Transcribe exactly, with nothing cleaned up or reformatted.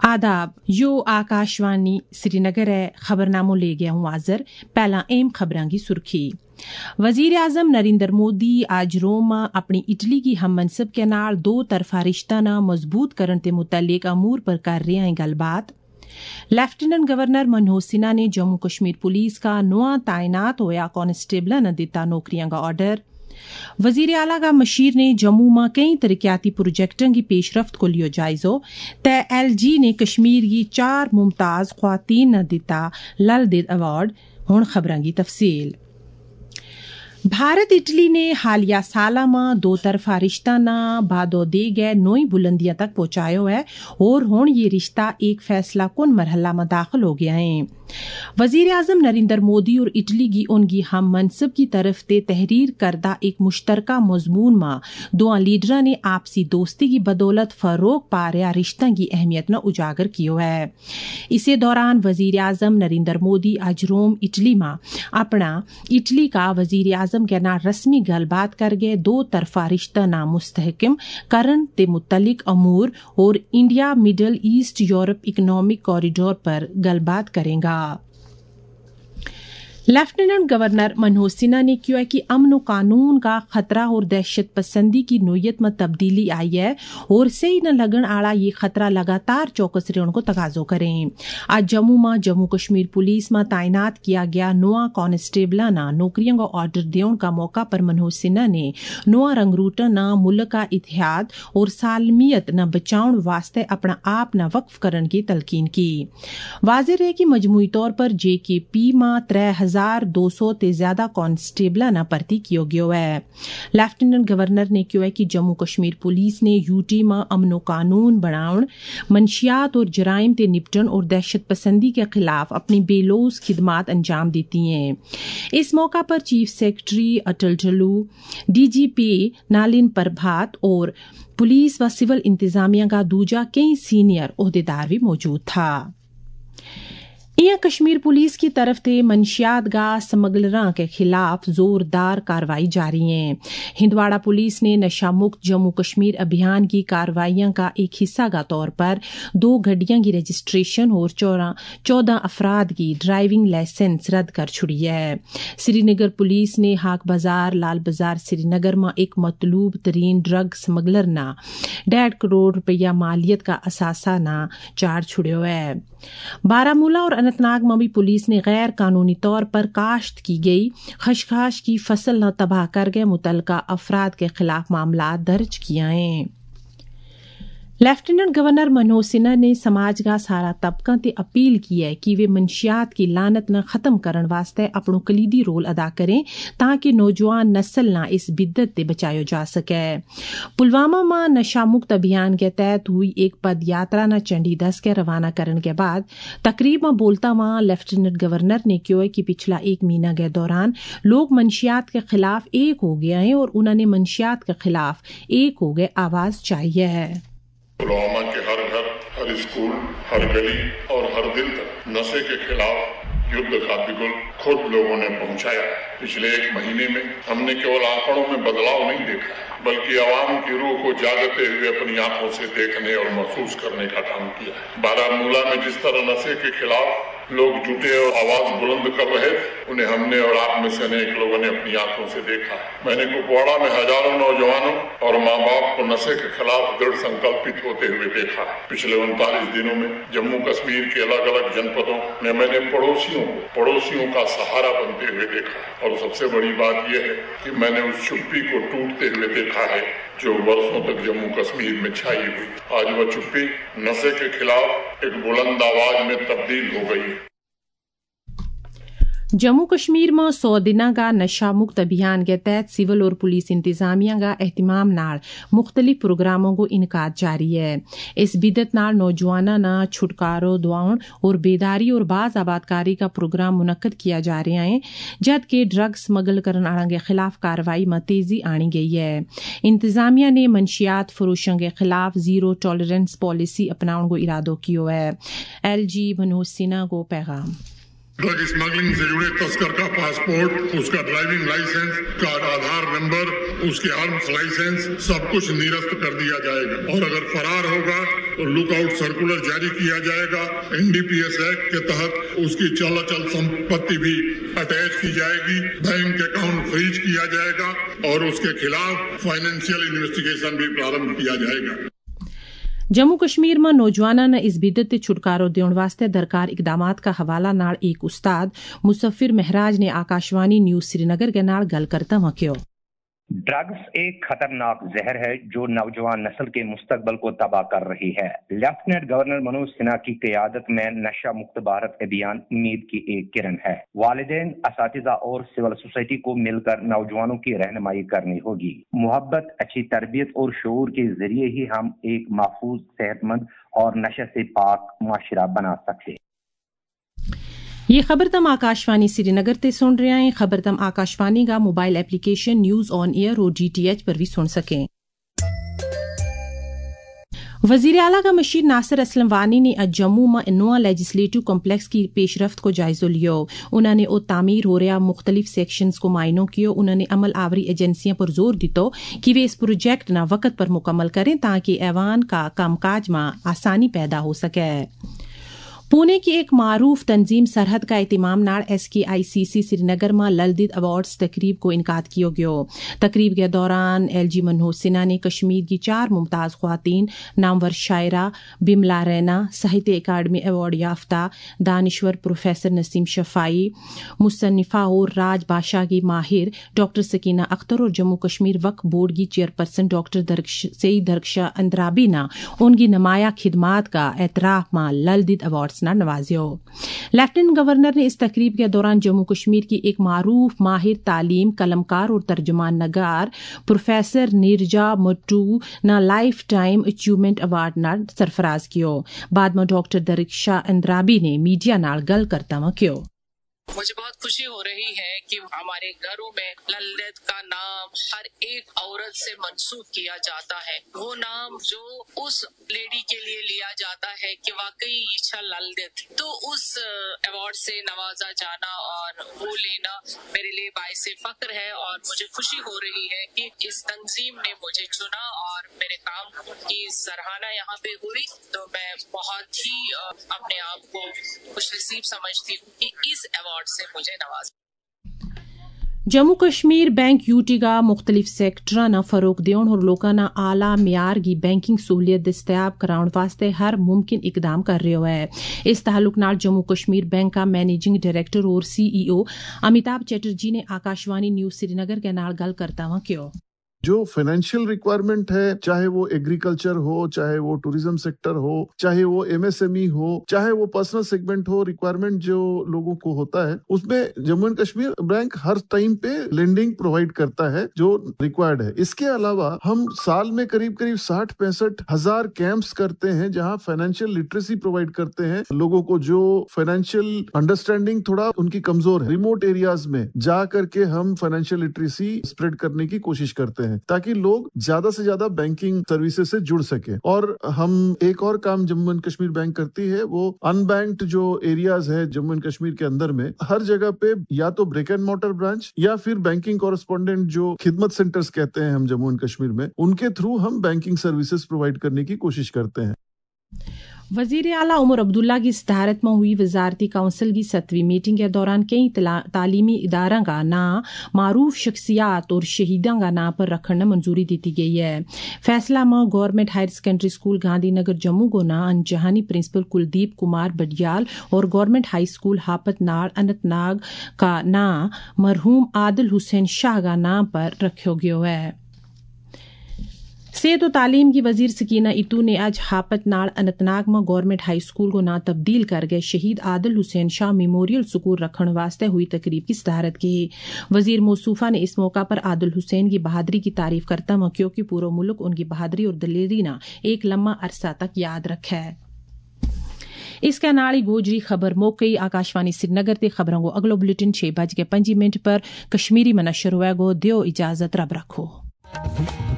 आदाब, यो आकाशवाणी श्रीनगर है। खबरनामों ले गया हूँ आजर। पहला एम खबरां की सुर्खी। वजीर आजम नरेंद्र मोदी आज रोमा अपनी इटली की हम मनसब के नाल दो तरफा रिश्ता ना मजबूत करन ते मुतल्लिक अमूर पर कर रहे हैं गलबात। लेफ्टिनेंट गवर्नर मनोज सिन्हा ने जम्मू कश्मीर पुलिस का नवा तैनात होया कांस्टेबल न दिता नौकरियां का ऑर्डर। वजीर आला का मशीर ने जम्मू में कई तरक्याती प्रोजेक्टों की पेशरफ्त को लियो जायजो। ते एल जी ने कश्मीर की चार मुमताज ख्वातीन न दिता ललदिद अवार्ड। हुण खबरां की तफसील। भारत इटली ने हालिया साला में दो तरफा रिश्ता ना बादो दे गए नई बुलंदियां तक पहुंचायो है और हुण ये रिश्ता एक फैसला कुन मरहला में दाखिल हो गया है। वजीर आजम नरेंद्र मोदी और इटली की उनकी हम मनसब की तरफ ते तहरीर करदा एक मुश्तरका मजमून में दो लीडर ने आपसी दोस्ती की बदौलत फरोग पा रहा रिश्ता की अहमियत न उजागर कियो है। इसी दौरान वजीर आजम नरेंद्र मोदी आज रोम इटली में अपना इटली का वजीर आजम के ना रस्मी गलबात कर गए दो तरफा रिश्ता ना मुस्तहकम करन ते मुतल्लिक अमूर और India Middle East Europe economic corridor पर गलबात करेगा। लेफ्टिनेंट गवर्नर मनोज सिन्हा ने किया कि अमन और कानून का खतरा और दहशत पसंदी की नोयत में तब्दीली आई है और सही न लगन आड़ा ये खतरा लगातार चौकस रहने को तकाजो करें। आज जम्मू में जम्मू कश्मीर पुलिस में तैनात किया गया नवा कांस्टेबल ना नौकरियों का ऑर्डर देने का मौका पर मनोज सिन्हा ने नवा रंगरूटा ना मुल्क का इतिहाद और सालमियत न बचाउन वास्ते अपना आप न वक्फ करने की तलकीन की। वाजिर है कि मजमूई तौर पर जे के पी में त्रै हजार दो सौ ते ज्यादा कांस्टेबल न भर्ती किया गया है। लेफ्टिनेंट गवर्नर ने कहा कि जम्मू कश्मीर पुलिस ने यूटी में अमनो कानून बनाउन, मंशियात और जराइम ते निपटन और दहशत पसंदी के खिलाफ अपनी बेलोज खिदमात अंजाम देती हैं। इस मौका पर chief secretary Atal Dulloo, DGP Nalin Prabhat और पुलिस व सिविल इंतजामिया का दूजा कई सीनियर ओहदेदार भी मौजूद था। इया कश्मीर पुलिस की तरफ से मंशियात गा स्मगलरां के खिलाफ जोरदार कार्रवाई जारी है। हिंदवाड़ा पुलिस ने नशा मुक्त जम्मू कश्मीर अभियान की कार्रवाइयां का एक हिस्सा का तौर पर दो गड्डियां की रजिस्ट्रेशन और चौदह अफराद की ड्राइविंग लाइसेंस रद्द कर छुड़ी है। श्रीनगर पुलिस ने हाक बाजार लाल बाजार श्रीनगर में एक मतलूब तरीन ड्रग स्मगलर ना डेढ़ करोड़ रुपया मालियत का असासा ना चार छुड़ियो है। बारामूला और अनंतनाग में भी पुलिस ने गैर कानूनी तौर पर काश्त की गई खशखाश की फसल न तबाह कर गए मुतलका अफराद के खिलाफ मामला दर्ज किया है। लेफ्टिनेंट गवर्नर मनोज सिन्हा ने समाज का सारा तबका ते अपील की है कि वे मंशियात की लानत न खत्म करने वास्ते अपनो कलीदी रोल अदा करें ताकि नौजवान नस्ल ना इस बिद्दत ते बचायो जा सके। पुलवामा में नशा मुक्त अभियान के तहत हुई एक पद यात्रा न चंडी दस के रवाना करने के बाद तकरीब में बोलता वहां लेफ्टिनेंट गवर्नर ने कहा कि पिछला एक महीना के दौरान लोग मंशियात के खिलाफ एक हो गए हैं और उन्होंने मंशियात के खिलाफ एक हो गए आवाज चाहिए है। पुलवामा के हर घर, हर स्कूल, हर गली और हर दिल तक नशे के खिलाफ युद्ध का बिगुल खुद लोगों ने पहुंचाया। पिछले एक महीने में हमने केवल आंकड़ों में बदलाव नहीं देखा, बल्कि आवाम की रूह को जागते हुए अपनी आंखों से देखने और महसूस करने का काम किया। बारामूला में जिस तरह नशे के खिलाफ लोग जुटे और आवाज बुलंद कर रहे थे, उन्हें हमने और आप में से अनेक लोगों ने अपनी आंखों से देखा। मैंने कुपवाड़ा में हजारों नौजवानों और माँ बाप को नशे के खिलाफ दृढ़ संकल्पित होते हुए देखा। पिछले उनतालीस दिनों में जम्मू कश्मीर के अलग अलग जनपदों में मैंने पड़ोसियों को पड़ोसियों का सहारा बनते हुए देखा। और सबसे बड़ी बात यह है कि मैंने उस चुप्पी को टूटते हुए देखा है जो वर्षों तक जम्मू कश्मीर में छाई हुई। आज वह चुप्पी नशे के खिलाफ एक बुलंद आवाज में तब्दील हो गई है। जम्मू कश्मीर में सौ दिना का नशा मुक्त अभियान के तहत सिविल और पुलिस इंतजामिया का एहतमाम नाल मुख्तलिफ प्रोग्रामों को इनकाद जारी है। इस बिदत नाल नौजवाना ना छुटकारो दुआउन और बेदारी और बाज आबादकारी का प्रोग्राम मुनक्कद किया जा रहा है, जबकि ड्रग स्मगल करने वालों के खिलाफ कार्रवाई में तेजी आनी गई है। इंतजामिया ने मंशियात फरोशों के खिलाफ जीरो टॉलरेंस पॉलिसी अपनाने को इरादो किया है। एल जी मनोज सिन्हा को पैगाम। ड्रग स्मगलिंग से जुड़े तस्कर का पासपोर्ट, उसका ड्राइविंग लाइसेंस, का आधार नंबर, उसके आर्म्स लाइसेंस सब कुछ निरस्त कर दिया जाएगा और अगर फरार होगा तो लुकआउट सर्कुलर जारी किया जाएगा। एनडीपीएस एक्ट के तहत उसकी चलाचल संपत्ति भी अटैच की जाएगी, बैंक अकाउंट फ्रीज किया जाएगा और उसके खिलाफ फाइनेंशियल इन्वेस्टिगेशन भी प्रारंभ किया जाएगा। जम्मू कश्मीर में नौजवानों ने इस बिदत ते छुटकारो देण वास्ते दरकार इकदामात का हवाला नाल एक उस्ताद मुसफ्फिर महराज ने आकाशवाणी न्यूज श्रीनगर के नाल गल करता मक्यो। ड्रग्स एक खतरनाक जहर है जो नौजवान नस्ल के मुस्तकबल को तबाह कर रही है। लेफ्टिनेंट गवर्नर मनोज सिन्हा की क़यादत में नशा मुक्त भारत अभियान उम्मीद की एक किरण है। वालिदैन, असातिज़ा और सिविल सोसाइटी को मिलकर नौजवानों की रहनुमाई करनी होगी। मोहब्बत, अच्छी तरबियत और शऊर के जरिए ही हम एक महफूज, सेहतमंद और नशे से पाक माशरा बना सकते। ये खबर तम आकाशवाणी श्रीनगर ते सुन रहे हैं। खबर तम आकाशवाणी का mobile application news on air और डीटीएच पर भी सुन सकें। वजीर आला का मशीर नासिर असलम वानी ने आज जम्मू में इनोआ लेजिस्लेटिव कॉम्प्लेक्स की पेशरफ्त को जायजो लियो। उन्होंने ओ तामीर हो रहा मुख्तलिफ सेक्शंस को मायनो कियो। उन्होंने अमल आवरी एजेंसियों पर जोर दितो कि वे इस प्रोजेक्ट न वक्त पर मुकम्मल करें ताकि ऐवान का कामकाज में आसानी पैदा हो सके। पुणे की एक मारूफ तंजीम सरहद का एहतमाम नाल एस के आई सी सी श्रीनगर में ललदित अवार्ड्स तकरीब को इनकाद किया गयो। तकरीब के दौरान एल जी मनोज सिन्हा ने कश्मीर की चार मुमताज ख्वातीन नामवर शायरा बिमला रैना, साहित्य अकादमी अवार्ड याफ्ता दानिश्वर प्रोफेसर नसीम शफाई, मुसन्निफा और राज बादशाह की माहिर डॉक्टर सकीना अख्तर और जम्मू कश्मीर वक्फ बोर्ड की चेयरपर्सन डॉक्टर सईद दरख्शा अंद्राबी ने उनकी नमाया खिदमात का एतराफ में ललदित अवार्ड नवाजियो। लेफ्टिनेंट गवर्नर ने इस तकरीब के दौरान जम्मू कश्मीर की एक मारूफ माहिर तालीम, कलमकार और तर्जुमान नगार प्रोफेसर नीरजा मट्टू न लाइफ टाइम अचीवमेंट अवार्ड न सरफराज कियो। बाद में डॉक्टर दरख्शा अंद्राबी ने मीडिया नाल गल करता मक्यो। मुझे बहुत खुशी हो रही है कि हमारे घरों में ललदित का नाम हर एक औरत से मंसूब किया जाता है। वो नाम जो उस लेडी के लिए लिया जाता है कि वाकई इच्छा ललदित, तो उस अवार्ड से नवाजा जाना और वो लेना मेरे लिए बाइस फख्र है। और मुझे खुशी हो रही है कि इस तंजीम ने मुझे चुना और मेरे काम की सराहना यहाँ पे हुई, तो मैं बहुत ही अपने आप को खुशनसीब समझती हूँ कि इस अवार्ड से मुझे नवाजा। जम्मू कश्मीर बैंक यूटी का मुख्तलिफ सेक्टरां न फरोग देण और लोकां न आला म्यार की बैंकिंग सहूलियत दस्तयाब कराउण वास्ते हर मुमकिन इकदाम कर रहा है। इस ताल्लुक नाल जम्मू कश्मीर बैंक का मैनेजिंग डायरेक्टर और सीईओ अमिताभ चटर्जी ने आकाशवाणी न्यूज श्रीनगर के नाल गल करता हुआ कहो, जो फाइनेंशियल रिक्वायरमेंट है, चाहे वो एग्रीकल्चर हो, चाहे वो टूरिज्म सेक्टर हो, चाहे वो एमएसएमई हो, चाहे वो पर्सनल सेगमेंट हो, रिक्वायरमेंट जो लोगों को होता है उसमें जम्मू एंड कश्मीर बैंक हर टाइम पे लेंडिंग प्रोवाइड करता है जो रिक्वायर्ड है। इसके अलावा हम साल में करीब करीब साठ पैंसठ हजार कैंप्स करते हैं जहां फाइनेंशियल लिटरेसी प्रोवाइड करते हैं लोगों को जो फाइनेंशियल अंडरस्टैंडिंग थोड़ा उनकी कमजोर है। रिमोट एरियाज में जा करके हम फाइनेंशियल लिटरेसी स्प्रेड करने की कोशिश करते हैं ताकि लोग ज्यादा से ज्यादा बैंकिंग सर्विसेज से जुड़ सके। और हम एक और काम जम्मू एंड कश्मीर बैंक करती है, वो अनबैंक्ड जो एरियाज है जम्मू एंड कश्मीर के अंदर में हर जगह पे या तो ब्रिक एंड मोर्टर ब्रांच या फिर बैंकिंग कॉरेस्पोंडेंट जो खिदमत सेंटर्स कहते हैं हम जम्मू एंड कश्मीर में, उनके थ्रू हम बैंकिंग सर्विसेज प्रोवाइड करने की कोशिश करते हैं। वजीर आला उमर अब्दुल्ला की सदारत में हुई वजारती काउंसिल की सतवीं मीटिंग के दौरान कई तालीमी इदारों का ना मारूफ शख्सियात और शहीदों का ना पर रखने मंजूरी दी गई है। फैसला में government higher secondary school Gandhinagar Jammu को ना अनजहानी प्रिंसिपल कुलदीप कुमार बडियाल और government high school Hapatnar Anantnag का ना मरहूम आदिल हुसैन शाह का नाम पर रखा गया है। सेहत और तालीम की वजीर सकीना इतू ने आज हापत नाड़ अनंतनाग में गवर्नमेंट हाई स्कूल को ना तब्दील कर गए शहीद आदिल हुसैन शाह मेमोरियल स्कूल रखने वास्ते हुई तकरीब की सदारत की। वजीर मौसूफा ने इस मौका पर आदिल हुसैन की बहादुरी की तारीफ करता हुआ क्योंकि पूरा मुल्क उनकी बहादुरी और दलेरी ना एक लम्बा अरसा तक याद रखा है। इसके नाल गोजरी खबर मौके आकाशवाणी श्रीनगर ते खबरों को अगलो बुलेटिन छह बज के पंजी मिनट पर कश्मीरी में नशर हुआ गो। दियो इजाजत, रब रखो।